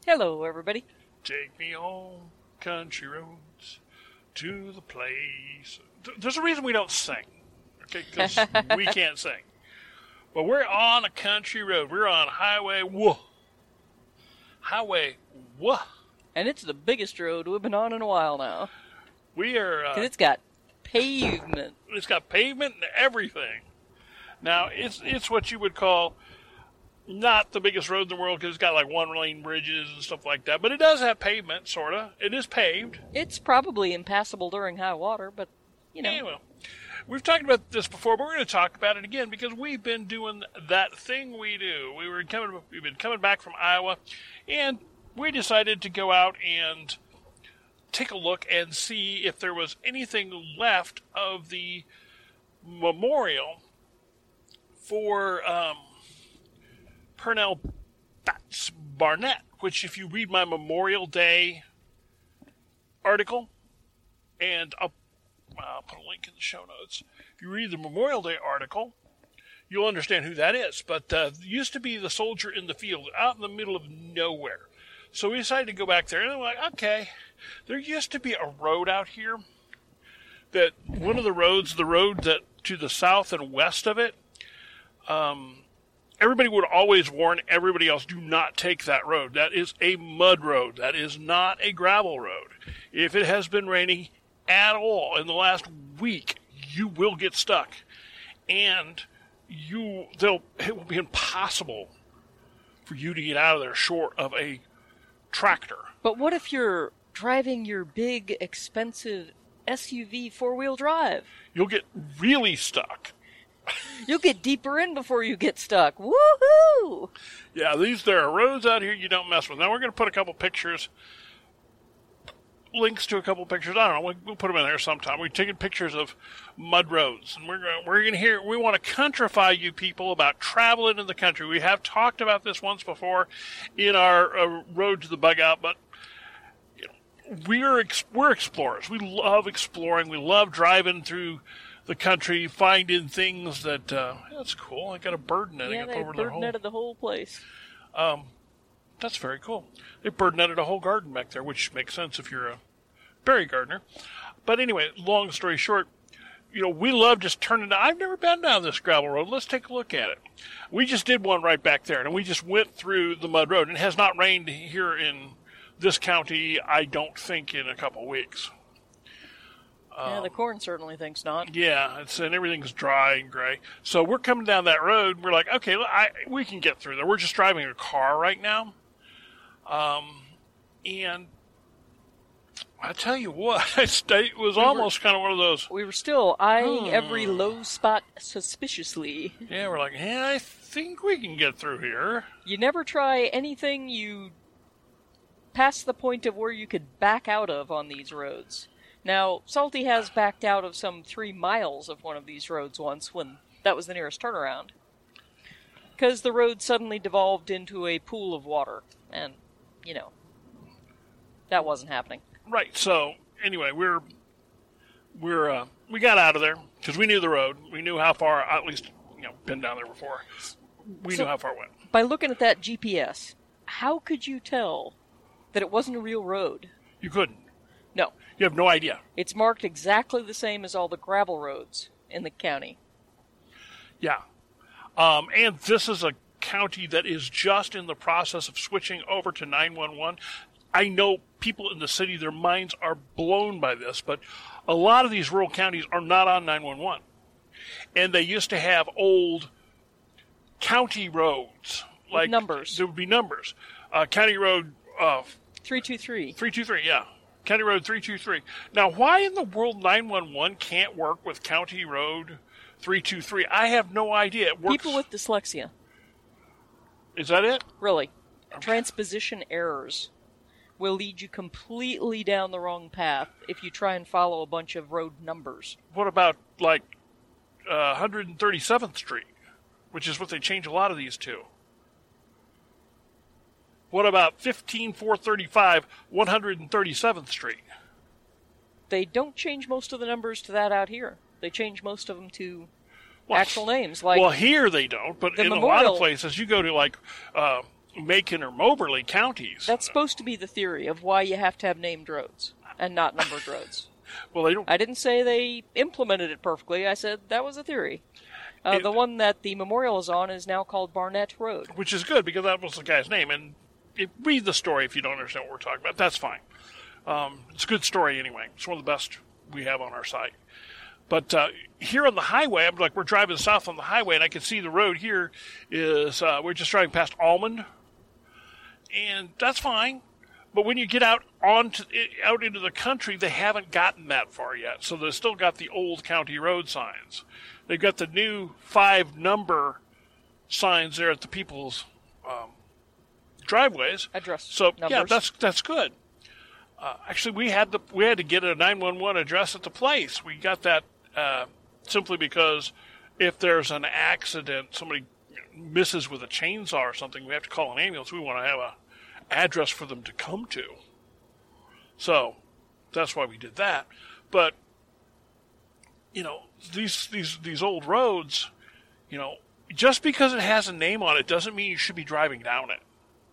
Hello, everybody. Take me on country roads to the place. There's a reason we don't sing, okay? Because we can't sing. But we're on a country road. We're on Highway Whoa. Highway Whoa. And it's the biggest road we've been on in a while now. We are... Because it's got pavement. It's got pavement and everything. Now, it's what you would call not the biggest road in the world because it's got like one-lane bridges and stuff like that. But it does have pavement, sort of. It is paved. It's probably impassable during high water, but, you know. Yeah, well, we've talked about this before, but we're going to talk about it again because we've been doing that thing we do. We've been coming back from Iowa, and we decided to go out and take a look and see if there was anything left of the memorial for Pernell Batts Barnett, which if you read my Memorial Day article, and I'll put a link in the show notes. If you read the Memorial Day article, you'll understand who that is. But used to be the soldier in the field, out in the middle of nowhere. So we decided to go back there, and we're like, okay, there used to be a road out here that one of the road that to the south and west of it, everybody would always warn everybody else, do not take that road. That is a mud road. That is not a gravel road. If it has been raining at all in the last week, you will get stuck. And it will be impossible for you to get out of there short of a tractor. But what if you're driving your big, expensive SUV four-wheel drive? You'll get really stuck. You'll get deeper in before you get stuck. Woohoo! Yeah, there are roads out here you don't mess with. Now, we're going to put a couple pictures, links to a couple pictures. I don't know. We'll put them in there sometime. We're taking pictures of mud roads, and we're going to hear. We want to countrify you people about traveling in the country. We have talked about this once before in our Road to the Bug Out, but you know, we're explorers. We love exploring. We love driving through the country, finding things that that's cool. I got a bird netting up over their hole. Yeah, they bird netted the whole place. That's very cool. They bird netted a whole garden back there, which makes sense if you're a berry gardener. But anyway, long story short, you know, we love just turning. I've never been down this gravel road. Let's take a look at it. We just did one right back there, and we just went through the mud road. It has not rained here in this county, I don't think, in a couple weeks. Yeah, the corn certainly thinks not. Yeah, and everything's dry and gray. So we're coming down that road. We're like, okay, we can get through there. We're just driving a car right now. And I tell you what, it was almost kind of one of those. We were still eyeing every low spot suspiciously. Yeah, we're like, yeah, I think we can get through here. You never try anything you past the point of where you could back out of on these roads. Now, Salty has backed out of some 3 miles of one of these roads once when that was the nearest turnaround. Because the road suddenly devolved into a pool of water. And, you know, that wasn't happening. Right, so, anyway, we got out of there because we knew the road. We knew how far, at least, you know, been down there before. We knew how far it went. By looking at that GPS, how could you tell that it wasn't a real road? You couldn't. No. You have no idea. It's marked exactly the same as all the gravel roads in the county. Yeah. And this is a county that is just in the process of switching over to 911. I know people in the city, their minds are blown by this, but a lot of these rural counties are not on 911. And they used to have old county roads. Like numbers. There would be numbers. County Road 323. 323, yeah. County Road 323. Now, why in the world 911 can't work with County Road 323? I have no idea. It works. People with dyslexia. Is that it? Really. Okay. Transposition errors will lead you completely down the wrong path if you try and follow a bunch of road numbers. What about, like, 137th Street, which is what they change a lot of these to? What about 15435 137th Street? They don't change most of the numbers to that out here. They change most of them to actual names. Like well, here they don't, but in a lot of places, you go to like Macon or Moberly counties. That's supposed to be the theory of why you have to have named roads and not numbered roads. Well, they don't. I didn't say they implemented it perfectly. I said that was a theory. The one that the memorial is on is now called Barnett Road. Which is good, because that was the guy's name. And read the story if you don't understand what we're talking about. That's fine. It's a good story anyway. It's one of the best we have on our site. But here on the highway, we're driving south on the highway, and I can see the road here is, we're just driving past Almond. And that's fine. But when you get out into the country, they haven't gotten that far yet. So they've still got the old county road signs. They've got the new 5-number signs there at the people's driveways. Address So numbers. yeah, that's good. Actually, we had to get a 911 address at the place. We got that simply because if there's an accident, somebody misses with a chainsaw or something, we have to call an ambulance. We want to have a address for them to come to. So that's why we did that. But these old roads, just because it has a name on it doesn't mean you should be driving down it.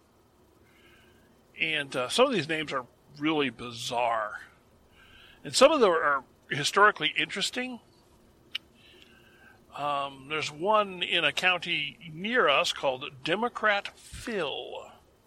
And some of these names are really bizarre. And some of them are historically interesting. There's one in a county near us called Democrat Phil.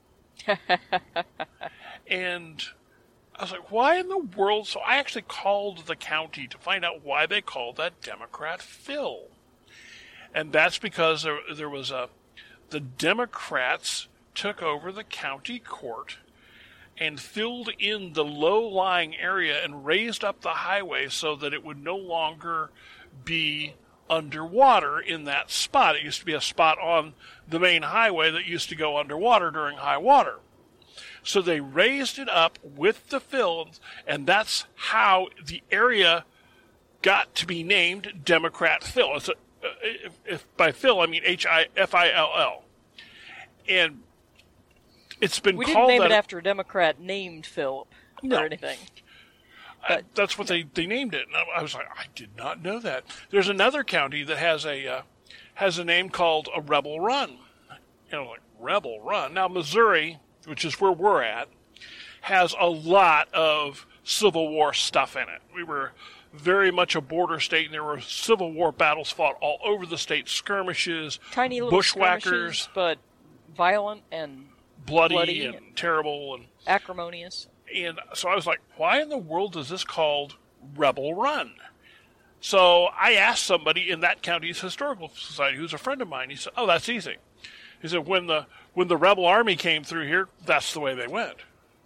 And I was like, why in the world? So I actually called the county to find out why they called that Democrat Phil. And that's because there was the Democrats took over the county court and filled in the low-lying area and raised up the highway so that it would no longer be underwater in that spot. It used to be a spot on the main highway that used to go underwater during high water. So they raised it up with the fill, and that's how the area got to be named Democrat Phil. If by Phil, I mean Hifill. And it's been we called didn't name that it after a Democrat named Philip or anything. That's what they named it. And I was like, I did not know that. There's another county that has a name called a Rebel Run. Like Rebel Run. Now Missouri, which is where we're at, has a lot of Civil War stuff in it. We were very much a border state, and there were Civil War battles fought all over the state, skirmishes, tiny little bushwhackers, skirmishes, but violent and bloody and terrible and acrimonious. And so I was like, why in the world is this called Rebel Run? So I asked somebody in that county's historical society, who's a friend of mine. He said, oh, that's easy. He said, when the rebel army came through here, that's the way they went.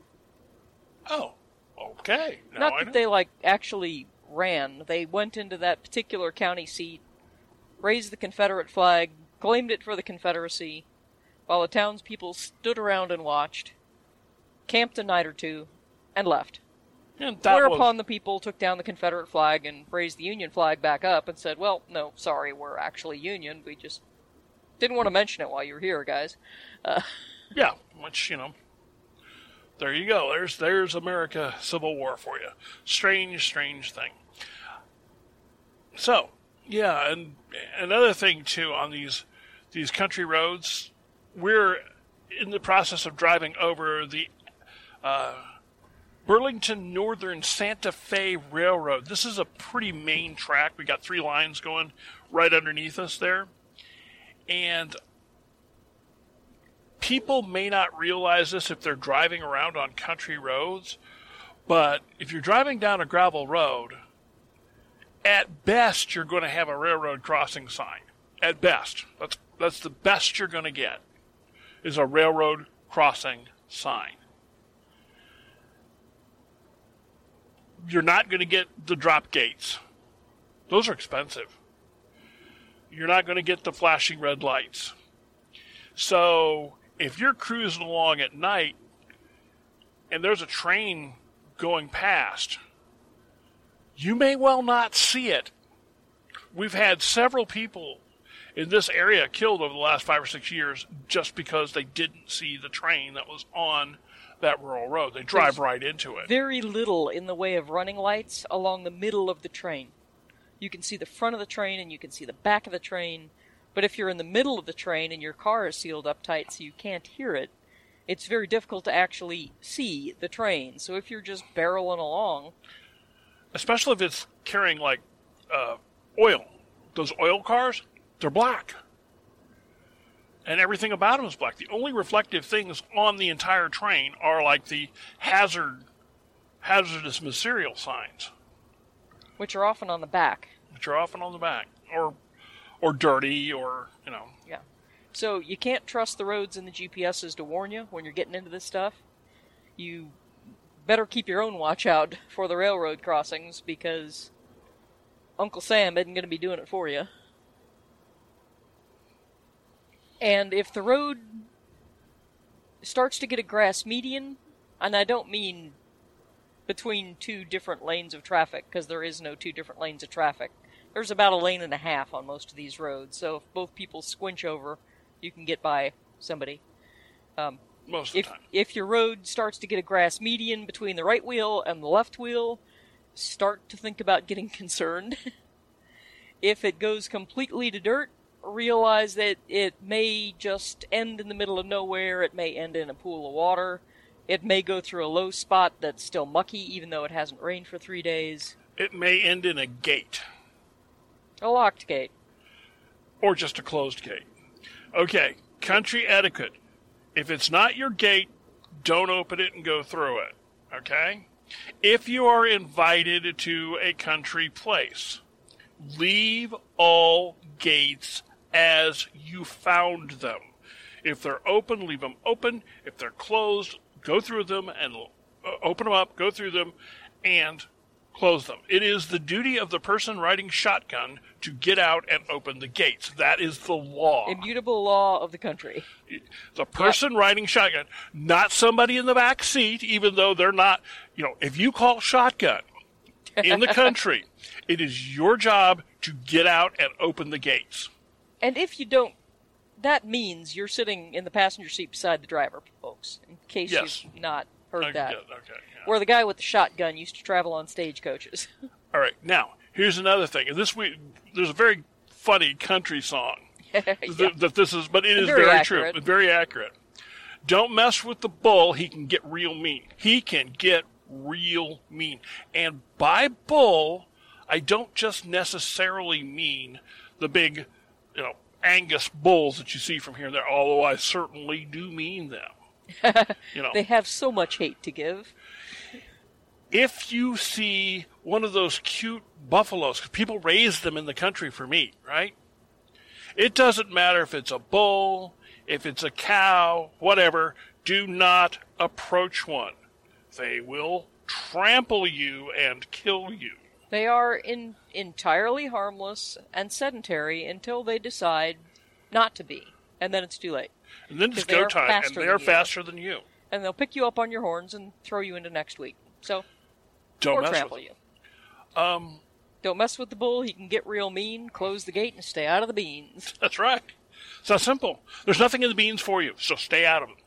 Oh, okay. Not that they actually ran. They went into that particular county seat, raised the Confederate flag, claimed it for the Confederacy, while the townspeople stood around and watched, camped a night or two, and left. And Whereupon the people took down the Confederate flag and raised the Union flag back up and said, well, no, sorry, we're actually Union. We just didn't want to mention it while you were here, guys. Yeah, which, there you go. There's America Civil War for you. Strange thing. So, yeah, and another thing, too, on these country roads, we're in the process of driving over the Burlington Northern Santa Fe Railroad. This is a pretty main track. We got 3 lines going right underneath us there. And people may not realize this if they're driving around on country roads, but if you're driving down a gravel road, at best you're going to have a railroad crossing sign. At best. That's the best you're going to get, is a railroad crossing sign. You're not going to get the drop gates. Those are expensive. You're not going to get the flashing red lights. So if you're cruising along at night and there's a train going past, you may well not see it. We've had several people in this area killed over the last 5 or 6 years just because they didn't see the train that was on that rural road. They drive right into it. Very little in the way of running lights along the middle of the train. You can see the front of the train and you can see the back of the train, But if you're in the middle of the train and your car is sealed up tight so you can't hear it, it's very difficult to actually see the train. So if you're just barreling along... Especially if it's carrying, like, oil. Those oil cars, they're black. And everything about them is black. The only reflective things on the entire train are, like, the hazardous material signs. Which are often on the back. Or dirty, or, Yeah. So you can't trust the roads and the GPSs to warn you when you're getting into this stuff. You better keep your own watch out for the railroad crossings, because Uncle Sam isn't going to be doing it for you. And if the road starts to get a grass median, and I don't mean between two different lanes of traffic, because there is no two different lanes of traffic. There's about a lane and a half on most of these roads, so if both people squinch over, you can get by somebody. Most of the time. If your road starts to get a grass median between the right wheel and the left wheel, start to think about getting concerned. If it goes completely to dirt, realize that it may just end in the middle of nowhere, it may end in a pool of water, it may go through a low spot that's still mucky even though it hasn't rained for 3 days. It may end in a gate. A locked gate. Or just a closed gate. Okay, country etiquette. If it's not your gate, don't open it and go through it. Okay? If you are invited to a country place, leave all gates as you found them. If they're open, leave them open. If they're closed, go through them and open them up, go through them, and close them. It is the duty of the person riding shotgun to get out and open the gates. That is the law. Immutable law of the country. The person riding shotgun, not somebody in the back seat, even though they're not, if you call shotgun in the country, it is your job to get out and open the gates. And if you don't, that means you're sitting in the passenger seat beside the driver, folks, in case you've not heard that. Okay, yeah. Where the guy with the shotgun used to travel on stagecoaches. All right, now, here's another thing. And there's a very funny country song that this is, but it is very true. Very accurate. Don't mess with the bull. He can get real mean. He can get real mean. And by bull, I don't just necessarily mean the big, Angus bulls that you see from here and there, although I certainly do mean them. They have so much hate to give. If you see one of those cute buffaloes, 'cause people raise them in the country for meat, right? It doesn't matter if it's a bull, if it's a cow, whatever, do not approach one. They will trample you and kill you. They are entirely harmless and sedentary until they decide not to be. And then it's too late. And then it's go time, and they are faster than you. And they'll pick you up on your horns and throw you into next week. So, don't or mess trample with you. Don't mess with the bull. He can get real mean. Close the gate and stay out of the beans. That's right. It's that simple. There's nothing in the beans for you, so stay out of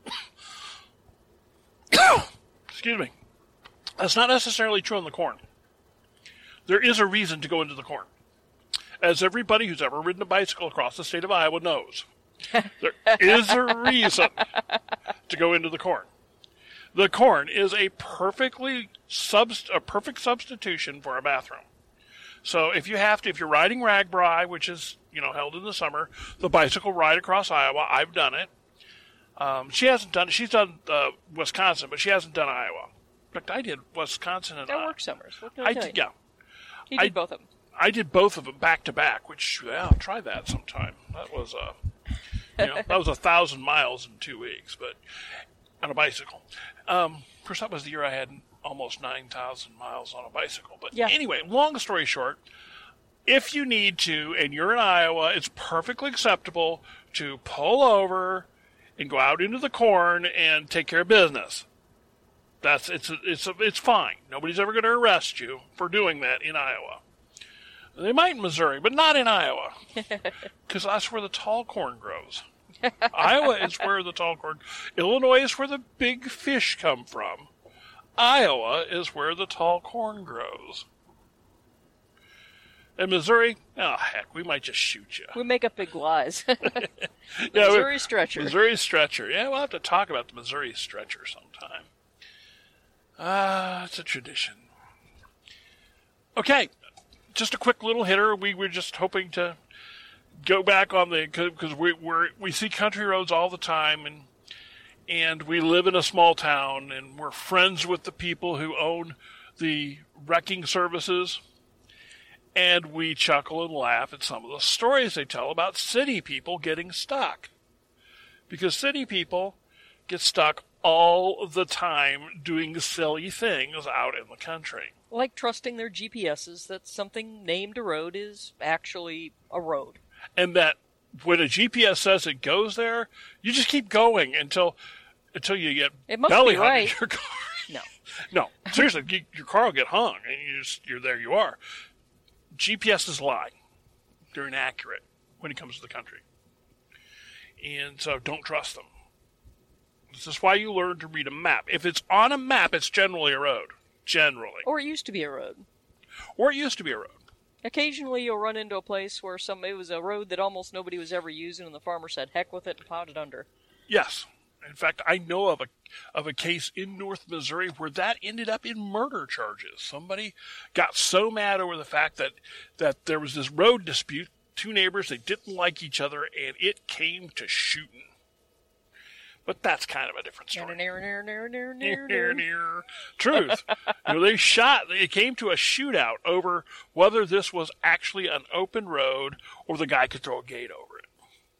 them. Excuse me. That's not necessarily true on the corn. There is a reason to go into the corn. As everybody who's ever ridden a bicycle across the state of Iowa knows, there is a reason to go into the corn. The corn is a perfect substitution for a bathroom. So if you're riding RAGBRAI, which is, held in the summer, the bicycle ride across Iowa, I've done it. She hasn't done it. She's done Wisconsin, but she hasn't done Iowa. In fact, I did Wisconsin and That works summers. What can I tell you? Yeah. He did both of them. I did both of them back to back, which, I'll try that sometime. That was that was 1,000 miles in 2 weeks, but on a bicycle. Of course, that was the year I had almost 9,000 miles on a bicycle. But Anyway, long story short, if you need to, and you're in Iowa, it's perfectly acceptable to pull over and go out into the corn and take care of business. It's fine. Nobody's ever going to arrest you for doing that in Iowa. They might in Missouri, but not in Iowa, because that's where the tall corn grows. Iowa is where the tall corn. Illinois is where the big fish come from. Iowa is where the tall corn grows. In Missouri, oh, heck, we might just shoot you. We make up big lies. The Yeah, Missouri Stretcher. Missouri Stretcher. Yeah, we'll have to talk about the Missouri Stretcher sometime. It's a tradition. Okay, just a quick little hitter. We were just hoping to go back on because we see country roads all the time, and we live in a small town, and we're friends with the people who own the wrecking services, and we chuckle and laugh at some of the stories they tell about city people getting stuck, because city people get stuck all the time doing silly things out in the country. Like trusting their GPSs that something named a road is actually a road. And that when a GPS says it goes there, you just keep going until you get It must belly be hung in right. your car. No. No, seriously, your car will get hung, and you're there. You are. GPSs lie; they're inaccurate when it comes to the country, and so don't trust them. This is why you learn to read a map. If it's on a map, it's generally a road. Generally, Or it used to be a road. or it used to be a road. Occasionally you'll run into a place where it was a road that almost nobody was ever using, and the farmer said, heck with it, and plowed it under. Yes. In fact, I know of a case in North Missouri where that ended up in murder charges. Somebody got so mad over the fact that there was this road dispute, two neighbors, they didn't like each other, and it came to shooting. But that's kind of a different story. Truth. They came to a shootout over whether this was actually an open road or the guy could throw a gate over it.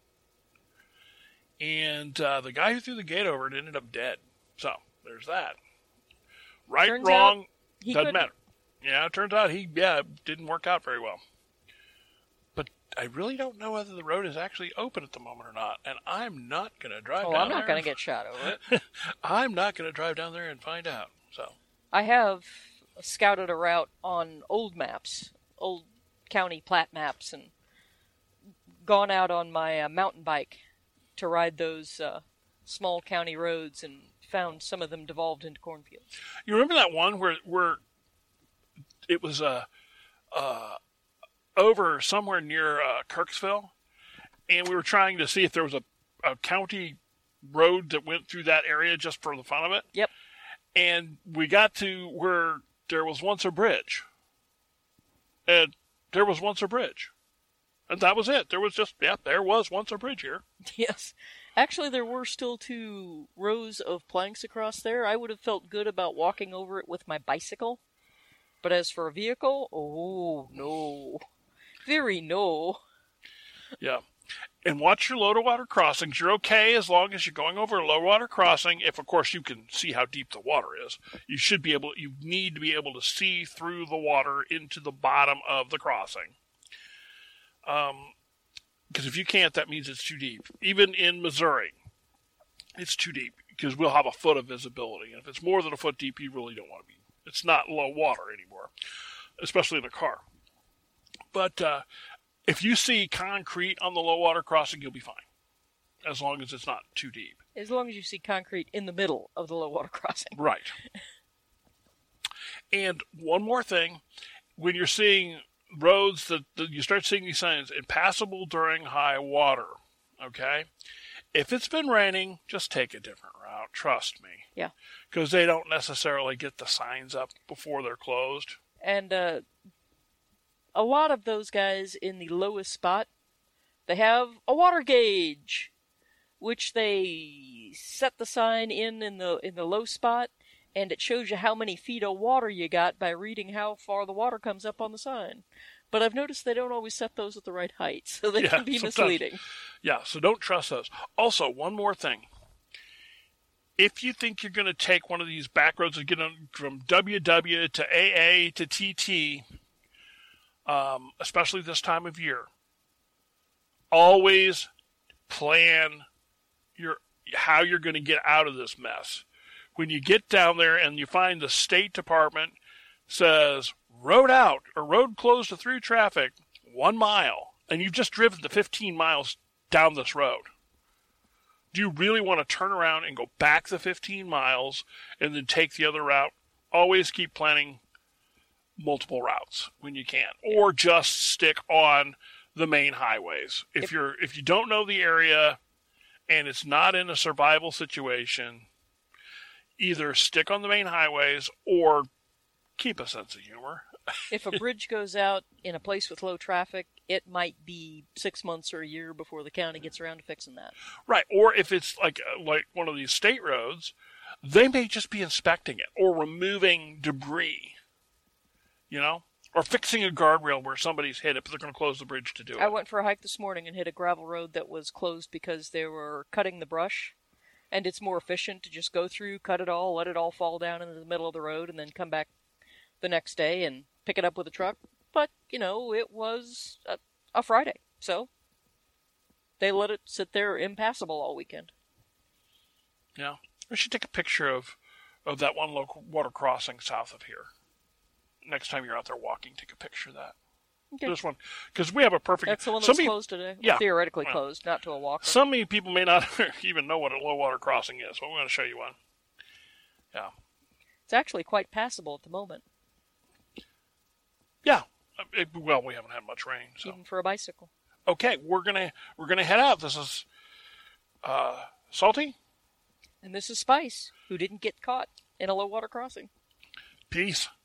And the guy who threw the gate over it ended up dead. So, there's that. Right, Turns wrong, out he doesn't couldn't. matter. Yeah, it turns out it didn't work out very well. But I really don't know whether the road is actually open at the moment or not. And I'm not going to drive down there. I'm not going to get shot over it. I'm not going to drive down there and find out. So, I have scouted a route on old maps, old county plat maps, and gone out on my mountain bike to ride those small county roads and found some of them devolved into cornfields. you remember that one where it was over somewhere near Kirksville, and we were trying to see if there was a county road that went through that area just for the fun of it? Yep. And we got to where there was once a bridge. And there was once a bridge. And that was it. There was once a bridge here. Yes. Actually, there were still 2 rows of planks across there. I would have felt good about walking over it with my bicycle. But as for a vehicle, oh, no. Very no. Yeah. And watch your low water crossings. You're okay as long as you're going over a low water crossing. If, of course, you can see how deep the water is. You need to be able to see through the water into the bottom of the crossing. Because if you can't, that means it's too deep. Even in Missouri, it's too deep because we'll have a foot of visibility. And if it's more than a foot deep, you really don't want to be. It's not low water anymore, especially in a car. But if you see concrete on the low water crossing, you'll be fine, as long as it's not too deep. As long as you see concrete in the middle of the low water crossing. Right. And one more thing, when you're seeing roads that you start seeing these signs, impassable during high water, okay? If it's been raining, just take a different route. Trust me. Yeah. Because they don't necessarily get the signs up before they're closed. And a lot of those guys in the lowest spot, they have a water gauge, which they set the sign in the low spot, and it shows you how many feet of water you got by reading how far the water comes up on the sign. But I've noticed they don't always set those at the right height, so they can be misleading. Yeah, so don't trust those. Also, one more thing. If you think you're going to take one of these back roads and get on from WW to AA to TT, especially this time of year, always plan how you're going to get out of this mess. When you get down there and you find the State Department says road out or road closed to through traffic 1 mile, and you've just driven the 15 miles down this road, do you really want to turn around and go back the 15 miles and then take the other route? Always keep planning multiple routes when you can, or just stick on the main highways. If you don't know the area and it's not in a survival situation, either stick on the main highways or keep a sense of humor. If a bridge goes out in a place with low traffic, it might be 6 months or a year before the county gets around to fixing that. Right, or if it's like one of these state roads, they may just be inspecting it or removing debris, or fixing a guardrail where somebody's hit it, but they're going to close the bridge to do it. I went for a hike this morning and hit a gravel road that was closed because they were cutting the brush, and it's more efficient to just go through, cut it all, let it all fall down into the middle of the road, and then come back the next day and pick it up with a truck. But, it was a Friday, so they let it sit there impassable all weekend. Yeah. We should take a picture of that one local water crossing south of here. Next time you're out there walking, take a picture of that. Okay. This one, because we have a perfect... That's the one that's closed today? Yeah. Theoretically closed, not to a walker. Some people may not even know what a low water crossing is, but we're going to show you one. Yeah. It's actually quite passable at the moment. Yeah. We haven't had much rain, so. Even for a bicycle. Okay, we're gonna head out. This is Salty. And this is Spice, who didn't get caught in a low water crossing. Peace.